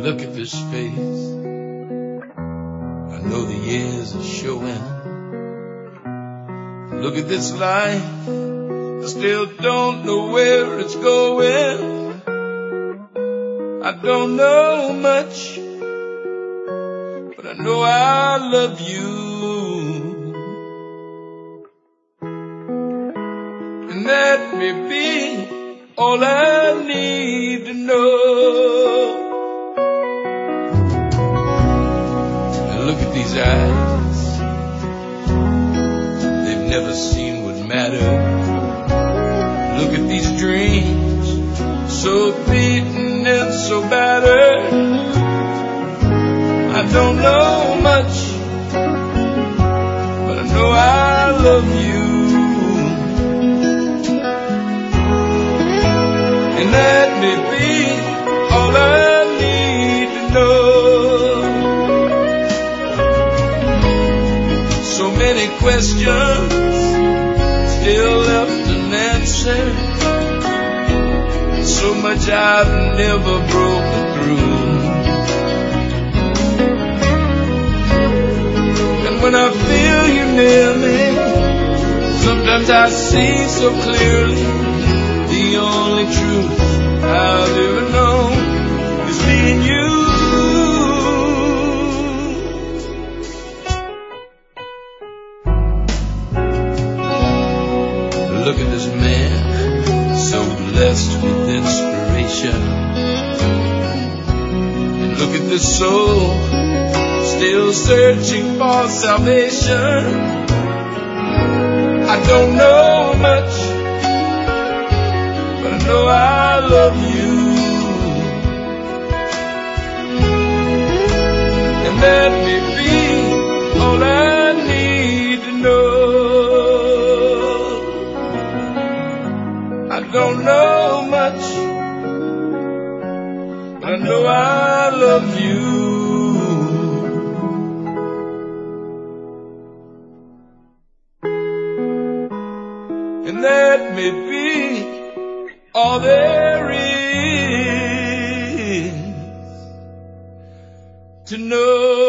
look at this face, I know the years are showing. Look at this life, I still don't know where it's going. I don't know much, but I know I love you. And that may be all I need to know. And look at these eyes, they've never seen what mattered. Look at these dreams, so beaten and so battered. I don't know much, but I know I love you. And that may be all I need to know. So many questions still left unanswered. So much I've never broken through. And when I feel you near me, sometimes I see so clearly the only truth I've ever known is me and you. Look at this man, so blessed with inspiration. And look at this soul, still searching for salvation. I don't know much, but I know I love you. And that may be all I need to know. I don't know much, but I know I love you. And that may be all there is to know.